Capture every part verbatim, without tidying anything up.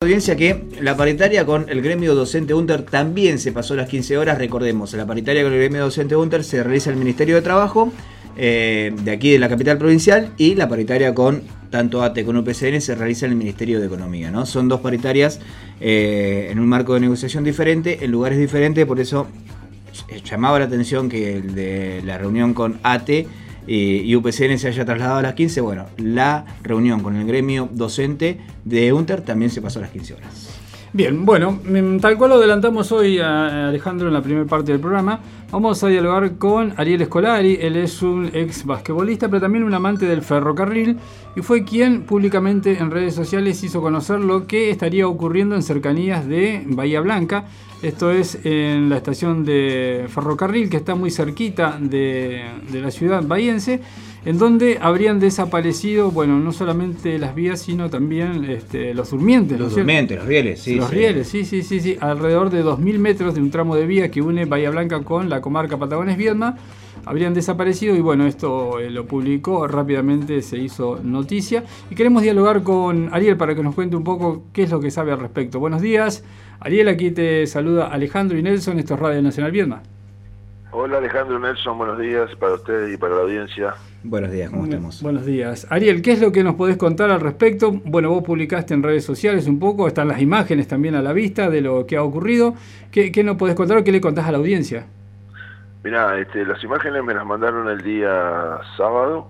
audiencia que la paritaria con el gremio docente UNTER también se pasó las quince horas. Recordemos, la paritaria con el gremio docente UNTER se realiza en el Ministerio de Trabajo eh, de aquí de la capital provincial, y la paritaria con tanto A T E como U P C N se realiza en el Ministerio de Economía, ¿no? Son dos paritarias eh, en un marco de negociación diferente, en lugares diferentes, por eso llamaba la atención que el de la reunión con A T E y U P C N se haya trasladado a las quince. Bueno, la reunión con el gremio docente de UNTER también se pasó a las quince horas. Bien, bueno, tal cual lo adelantamos hoy a Alejandro en la primera parte del programa, vamos a dialogar con Ariel Scolari. Él es un ex basquetbolista, pero también un amante del ferrocarril, y fue quien públicamente en redes sociales hizo conocer lo que estaría ocurriendo en cercanías de Bahía Blanca. Esto es en la estación de ferrocarril que está muy cerquita de, de la ciudad bahiense, en donde habrían desaparecido, bueno, no solamente las vías, sino también este, los durmientes. Los durmientes, los rieles, sí. Los sí. rieles, sí, sí, sí, sí. Alrededor de dos mil metros de un tramo de vía que une Bahía Blanca con la comarca Patagones-Viedma habrían desaparecido, y bueno, esto eh, lo publicó rápidamente, se hizo noticia. Y queremos dialogar con Ariel para que nos cuente un poco qué es lo que sabe al respecto. Buenos días, Ariel, aquí te saluda Alejandro y Nelson, esto es Radio Nacional Viedma. Hola Alejandro, Nelson, buenos días para usted y para la audiencia. Buenos días, ¿cómo estamos? Buenos días. Ariel, ¿qué es lo que nos podés contar al respecto? Bueno, vos publicaste en redes sociales un poco, están las imágenes también a la vista de lo que ha ocurrido. ¿Qué, qué nos podés contar o qué le contás a la audiencia? Mirá, este, las imágenes me las mandaron el día sábado.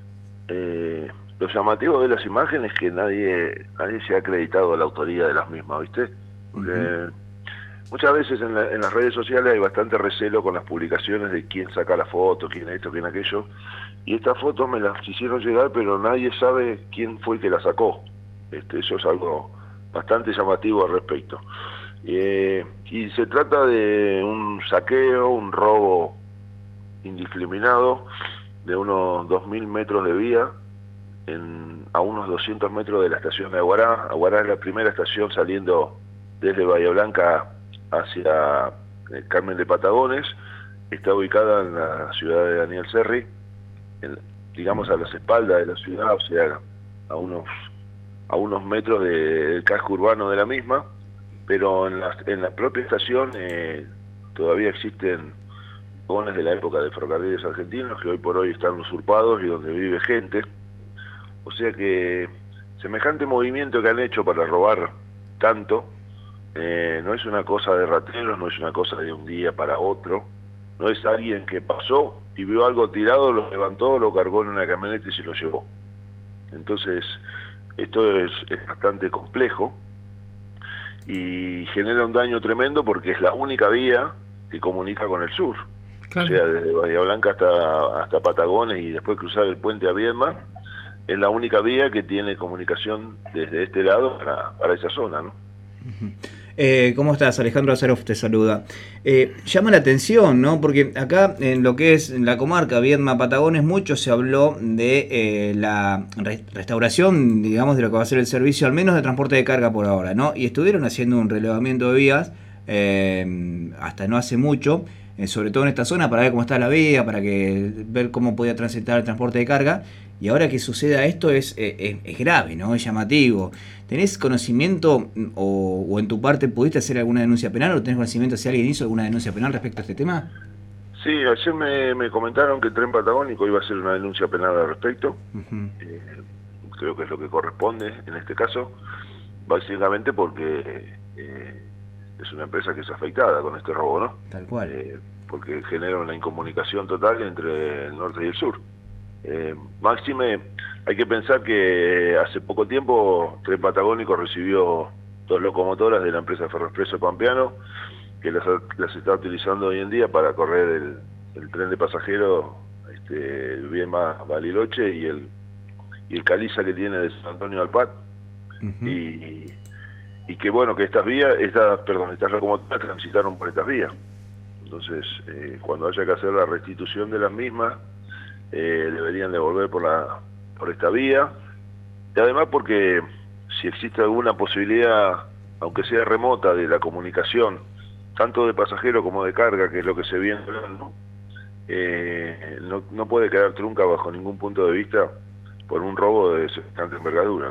Eh, lo llamativo de las imágenes es que nadie, nadie se ha acreditado a la autoría de las mismas, ¿viste? Porque uh-huh. muchas veces en, la, en las redes sociales hay bastante recelo con las publicaciones de quién saca la foto, quién esto, quién aquello. Y estas fotos me las hicieron llegar, pero nadie sabe quién fue el que la sacó. Este, eso es algo bastante llamativo al respecto. Eh, y se trata de un saqueo, un robo indiscriminado de unos dos mil metros de vía en, a unos doscientos metros de la estación de Aguará. Aguará es la primera estación saliendo desde Bahía Blanca hacia eh, Carmen de Patagones. Está ubicada en la ciudad de Daniel Serri, en, digamos a las espaldas de la ciudad, o sea, a unos a unos metros de, del casco urbano de la misma, pero en la, en la propia estación eh, todavía existen vagones de la época de ferrocarriles argentinos que hoy por hoy están usurpados y donde vive gente, o sea que semejante movimiento que han hecho para robar tanto eh, no es una cosa de rateros, no es una cosa de un día para otro, no es alguien que pasó y vio algo tirado, lo levantó, lo cargó en una camioneta y se lo llevó. Entonces, esto es, es bastante complejo y genera un daño tremendo porque es la única vía que comunica con el sur. Claro. O sea, desde Bahía Blanca hasta, hasta Patagones y después cruzar el puente a Viedma, es la única vía que tiene comunicación desde este lado para, para esa zona, ¿no? Uh-huh. Eh, ¿Cómo estás? Alejandro Azaroff te saluda. Eh, llama la atención, ¿no? Porque acá en lo que es la comarca Viedma Patagones mucho se habló de eh, la re restauración, digamos, de lo que va a ser el servicio, al menos de transporte de carga por ahora, ¿no? Y estuvieron haciendo un relevamiento de vías eh, hasta no hace mucho, eh, sobre todo en esta zona, para ver cómo está la vía, para que ver cómo podía transitar el transporte de carga. Y ahora que suceda esto es, es, es grave, ¿no? Es llamativo. ¿Tenés conocimiento o, o en tu parte pudiste hacer alguna denuncia penal o tenés conocimiento si alguien hizo alguna denuncia penal respecto a este tema? Sí, ayer me, me comentaron que el tren patagónico iba a hacer una denuncia penal al respecto. Uh-huh. eh, creo que es lo que corresponde en este caso, básicamente porque eh, es una empresa que es afectada con este robo, ¿no? Tal cual. Eh, porque genera una incomunicación total entre el norte y el sur. Eh, máxime, hay que pensar que hace poco tiempo Tren Patagónico recibió dos locomotoras de la empresa Ferroexpreso Pampeano que las, las está utilizando hoy en día para correr el, el tren de pasajeros este, el Viedma Bariloche y el y el Caliza que tiene de San Antonio al Pat. Uh-huh. y, y que bueno, que estas vías, estas, perdón, estas locomotoras transitaron por estas vías. Entonces, eh, cuando haya que hacer la restitución de las mismas, Eh, deberían devolver por la por esta vía, y además porque si existe alguna posibilidad, aunque sea remota, de la comunicación tanto de pasajero como de carga, que es lo que se viene hablando, eh, no, no puede quedar trunca bajo ningún punto de vista por un robo de semejante envergadura, ¿no?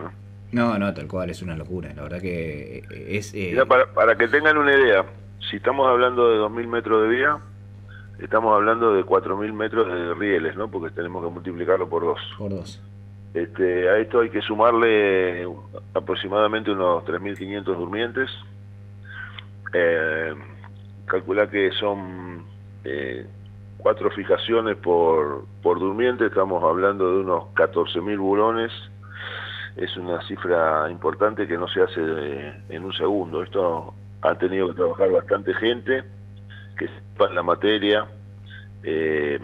No, no, tal cual, es una locura. La verdad que es... Eh... Mirá, para, para que tengan una idea, si estamos hablando de dos mil metros de vía, estamos hablando de cuatro mil metros de rieles, ¿no? Porque tenemos que multiplicarlo por dos. Por dos. Este, a esto hay que sumarle aproximadamente unos tres mil quinientos durmientes. Eh, calcula que son eh, cuatro fijaciones por, por durmiente, estamos hablando de unos catorce mil bulones. Es una cifra importante que no se hace de, en un segundo. Esto ha tenido que trabajar bastante gente que sepa la materia. Eh,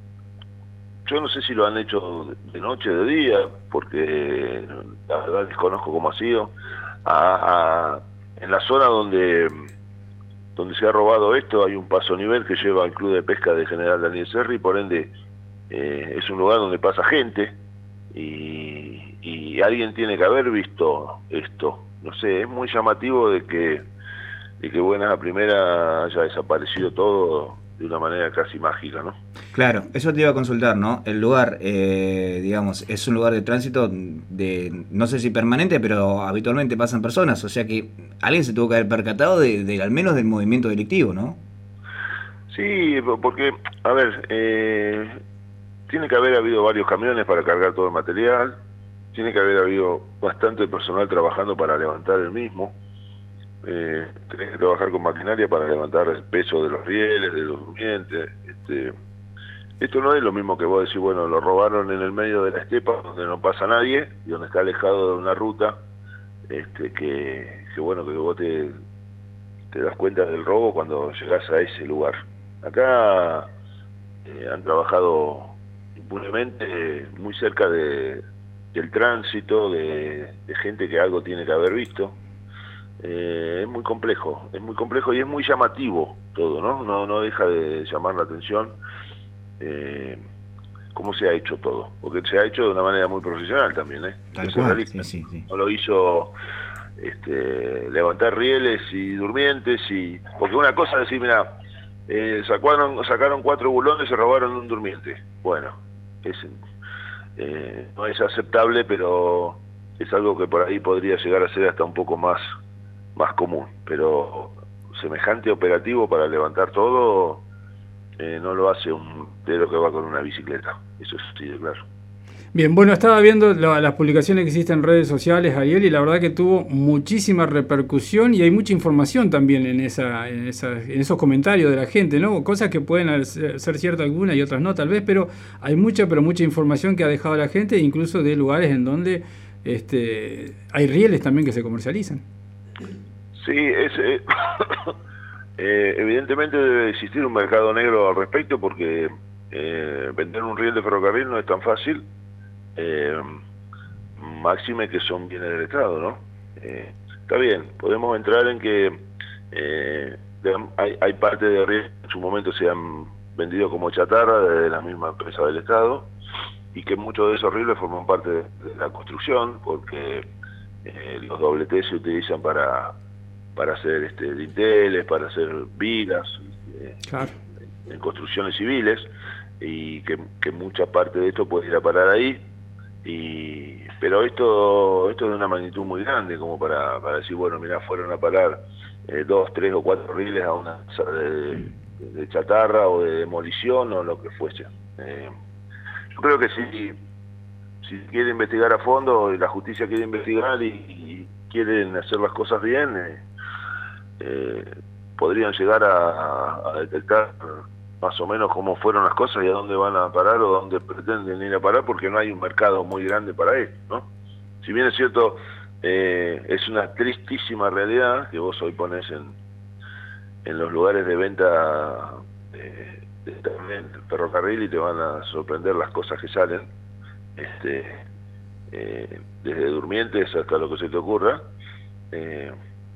yo no sé si lo han hecho de noche o de día, porque la verdad desconozco cómo ha sido. A, a, en la zona donde, donde se ha robado esto hay un paso nivel que lleva al Club de Pesca de General Daniel Serri, por ende eh, es un lugar donde pasa gente y, y alguien tiene que haber visto esto. No sé, es muy llamativo de que, de que buenas a primera haya desaparecido todo de una manera casi mágica, ¿no? Claro, eso te iba a consultar, ¿no? El lugar, eh, digamos, es un lugar de tránsito de, no sé si permanente, pero habitualmente pasan personas, o sea que alguien se tuvo que haber percatado de, de al menos del movimiento delictivo, ¿no? Sí, porque, a ver, eh, tiene que haber habido varios camiones para cargar todo el material, tiene que haber habido bastante personal trabajando para levantar el mismo, eh, tenés que trabajar con maquinaria para levantar el peso de los rieles, de los durmientes. Este, esto no es lo mismo que vos decís, bueno, lo robaron en el medio de la estepa donde no pasa nadie y donde está alejado de una ruta, este, que, que bueno, que vos te, te das cuenta del robo cuando llegás a ese lugar. Acá eh, han trabajado impunemente muy cerca de, del tránsito, de, de gente que algo tiene que haber visto. Eh, es muy complejo, es muy complejo y es muy llamativo todo, ¿no? No, no deja de llamar la atención eh, cómo se ha hecho todo, porque se ha hecho de una manera muy profesional también, ¿eh? Tal cual, sí, sí, sí. No lo hizo este, levantar rieles y durmientes, y porque una cosa es decir, mira, eh, sacaron, sacaron cuatro bulones y se robaron un durmiente. Bueno, es, eh, no es aceptable, pero es algo que por ahí podría llegar a ser hasta un poco más más común, pero semejante operativo para levantar todo eh, no lo hace un pedero que va con una bicicleta, eso sí, claro. Bien, bueno, estaba viendo la, las publicaciones que existen en redes sociales, Ariel, y la verdad que tuvo muchísima repercusión y hay mucha información también en esa, en, esa, en esos comentarios de la gente, ¿no? Cosas que pueden ser, ser ciertas algunas y otras no, tal vez, pero hay mucha, pero mucha información que ha dejado la gente, incluso de lugares en donde este, hay rieles también que se comercializan. Sí, es, eh, eh, evidentemente debe existir un mercado negro al respecto, porque eh, vender un riel de ferrocarril no es tan fácil, eh, máxime que son bienes del Estado, ¿no? Eh, está bien, podemos entrar en que eh, de, hay, hay parte de riel que en su momento se han vendido como chatarra de la misma empresa del Estado, y que muchos de esos rieles forman parte de, de la construcción, porque eh, los doble T se utilizan para para hacer este, dinteles, para hacer vigas, eh, claro, en construcciones civiles, y que, que mucha parte de esto puede ir a parar ahí, y pero esto esto es de una magnitud muy grande como para, para decir, bueno, mirá, fueron a parar eh, dos, tres o cuatro riles a una de, de chatarra o de demolición o lo que fuese. Eh, yo creo que si, si quiere investigar a fondo, y la justicia quiere investigar y, y quieren hacer las cosas bien, eh, Eh, podrían llegar a, a detectar más o menos cómo fueron las cosas y a dónde van a parar o dónde pretenden ir a parar, porque no hay un mercado muy grande para esto, ¿no? Si bien es cierto, eh, es una tristísima realidad que vos hoy pones en, en los lugares de venta de, de, de ferrocarril y te van a sorprender las cosas que salen, este, eh, desde durmientes hasta lo que se te ocurra. eh,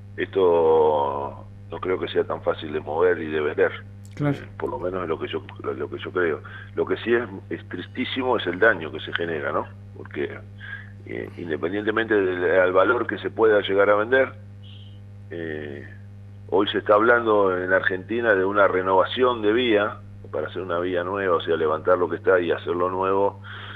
Esto no creo que sea tan fácil de mover y de vender, claro. eh, por lo menos es lo que yo lo que yo creo. Lo que sí es, es tristísimo es el daño que se genera, ¿no? Porque eh, independientemente del, del valor que se pueda llegar a vender, eh, hoy se está hablando en Argentina de una renovación de vía, para hacer una vía nueva, o sea, levantar lo que está y hacerlo nuevo,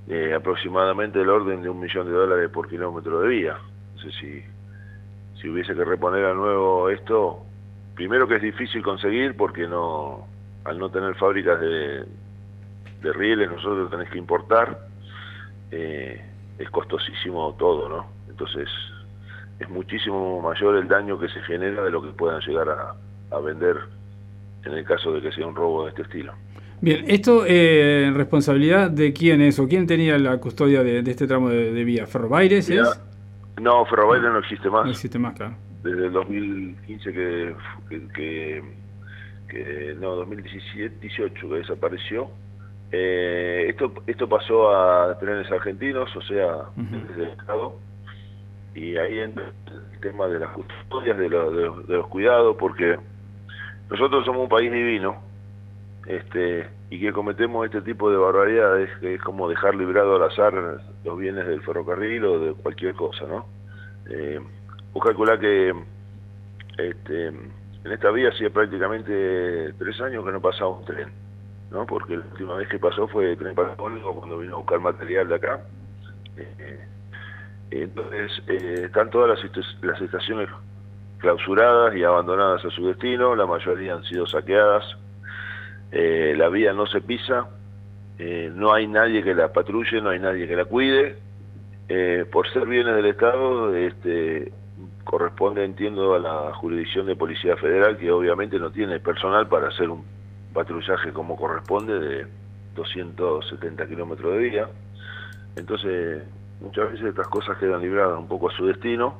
eh, aproximadamente el orden de un millón de dólares por kilómetro de vía. Entonces, si, si hubiese que reponer a nuevo esto, primero que es difícil conseguir porque no, al no tener fábricas de, de rieles, nosotros tenés que importar, eh, es costosísimo todo, ¿no? Entonces, es muchísimo mayor el daño que se genera de lo que puedan llegar a, a vender en el caso de que sea un robo de este estilo. Bien, ¿esto eh, responsabilidad de quién es o quién tenía la custodia de, de este tramo de, de vía? ¿Ferrobaires es? No, Ferrobaires no existe más. No existe más, claro. Desde el dos mil quince que, que, que, que no, dos mil diecisiete, dieciocho que desapareció. Eh, esto esto pasó a Trenes Argentinos, o sea, uh-huh. desde el Estado, y ahí entra el tema de las custodias, de, lo, de, los, de los cuidados, porque nosotros somos un país divino, este y que cometemos este tipo de barbaridades, que es como dejar librado al azar los bienes del ferrocarril o de cualquier cosa, ¿no? Eh, vos calculá que este, en esta vía hacía prácticamente tres años que no pasaba un tren, ¿no? Porque la última vez que pasó fue el tren patagónico cuando vino a buscar material de acá. Eh, entonces eh, están todas las, las estaciones clausuradas y abandonadas a su destino, la mayoría han sido saqueadas. Eh, la vía no se pisa, eh, no hay nadie que la patrulle, no hay nadie que la cuide. Eh, por ser bienes del Estado, este, corresponde, entiendo, a la jurisdicción de Policía Federal, que obviamente no tiene personal para hacer un patrullaje como corresponde de doscientos setenta kilómetros de vía. Entonces, muchas veces estas cosas quedan libradas un poco a su destino,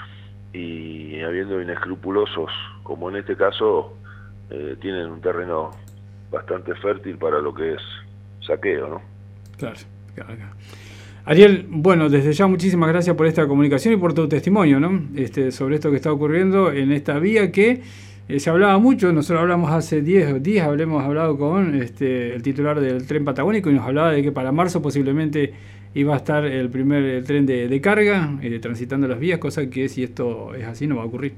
y habiendo inescrupulosos, como en este caso, eh, tienen un terreno bastante fértil para lo que es saqueo, ¿no? Claro, claro, claro. Ariel, bueno, desde ya muchísimas gracias por esta comunicación y por tu testimonio, ¿no? Este, sobre esto que está ocurriendo en esta vía que eh, se hablaba mucho. Nosotros hablamos hace diez días, hablemos hablado con este, el titular del tren patagónico, y nos hablaba de que para marzo posiblemente iba a estar el primer el tren de, de carga eh, transitando las vías, cosa que si esto es así no va a ocurrir.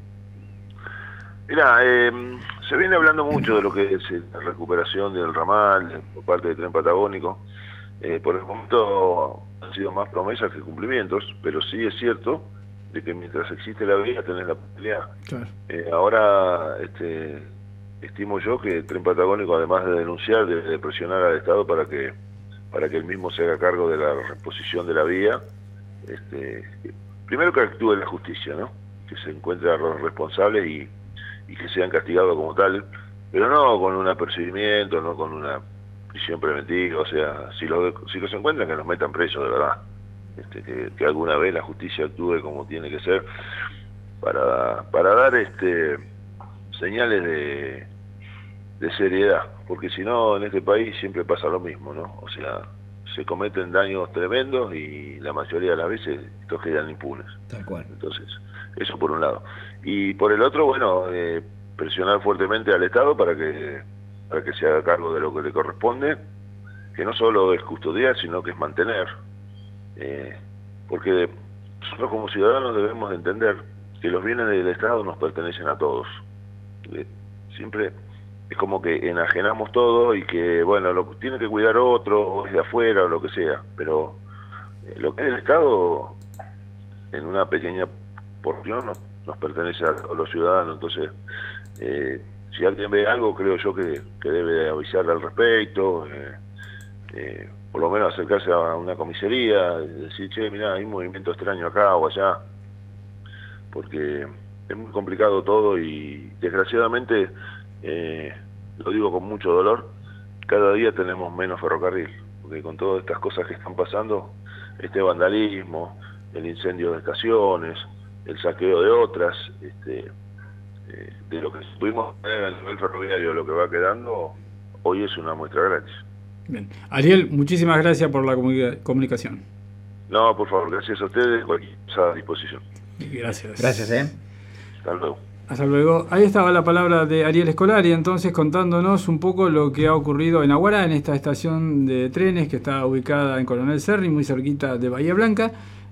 Mira, eh, se viene hablando mucho de lo que es la recuperación del ramal por parte del tren patagónico. Eh, por el momento han sido más promesas que cumplimientos, pero sí es cierto de que mientras existe la vía tenés la posibilidad. Claro. Eh, ahora este, estimo yo que el tren patagónico, además de denunciar, debe de presionar al Estado para que para que él mismo se haga cargo de la reposición de la vía. Este, primero que actúe la justicia, ¿no? Que se encuentre a los responsables y y que sean castigados como tal, pero no con un apercibimiento, no con una prisión preventiva. O sea, si los si los encuentran, que los metan presos, de verdad. Este, que, que alguna vez la justicia actúe como tiene que ser para para dar este señales de, de seriedad, porque si no, en este país siempre pasa lo mismo, ¿no? O sea, se cometen daños tremendos y la mayoría de las veces estos quedan impunes. Tal cual. Entonces, eso por un lado. Y por el otro, bueno, eh, presionar fuertemente al Estado para que para que se haga cargo de lo que le corresponde, que no solo es custodiar, sino que es mantener. Eh, porque nosotros como ciudadanos debemos de entender que los bienes del Estado nos pertenecen a todos. Eh, siempre es como que enajenamos todo y que, bueno, lo tiene que cuidar otro, o es de afuera, o lo que sea. Pero eh, lo que es el Estado, en una pequeña porción, nos, nos pertenece a los ciudadanos. Entonces, eh, si alguien ve algo, creo yo que, que debe avisarle al respecto, eh, eh, por lo menos acercarse a una comisaría, decir, che, mirá, hay un movimiento extraño acá o allá, porque es muy complicado todo y desgraciadamente, eh, lo digo con mucho dolor, cada día tenemos menos ferrocarril, porque con todas estas cosas que están pasando, este vandalismo, el incendio de estaciones, el saqueo de otras, este, eh, de lo que pudimos tener a nivel ferroviario, lo que va quedando, hoy es una muestra gratis. Bien. Ariel, muchísimas gracias por la comunica comunicación. No, por favor, gracias a ustedes, cualquier cosa a disposición. Gracias. Gracias, ¿eh? Hasta luego. Hasta luego. Ahí estaba la palabra de Ariel Scolari, entonces contándonos un poco lo que ha ocurrido en Aguará, en esta estación de trenes que está ubicada en Coronel Serri, muy cerquita de Bahía Blanca.